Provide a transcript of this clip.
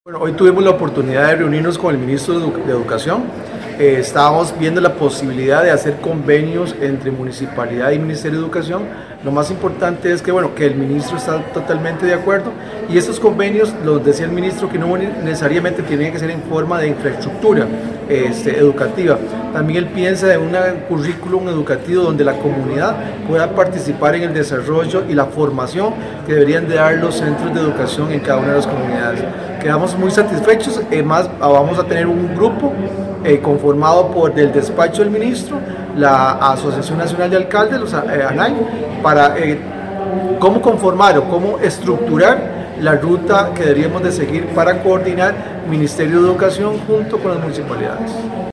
Bueno, hoy tuvimos la oportunidad de reunirnos con el ministro de Educación. Estábamos viendo la posibilidad de hacer convenios entre municipalidad y Ministerio de Educación. Lo más importante es que, bueno, que el ministro está totalmente de acuerdo y estos convenios, los decía el ministro, que no necesariamente tienen que ser en forma de infraestructura educativa. También él piensa en un currículum educativo donde la comunidad pueda participar en el desarrollo y la formación que deberían de dar los centros de educación en cada una de las comunidades. Quedamos muy satisfechos, más vamos a tener un grupo conformado por el despacho del ministro, la Asociación Nacional de Alcaldes, los ANAI, para cómo conformar o cómo estructurar la ruta que deberíamos de seguir para coordinar Ministerio de Educación junto con las municipalidades.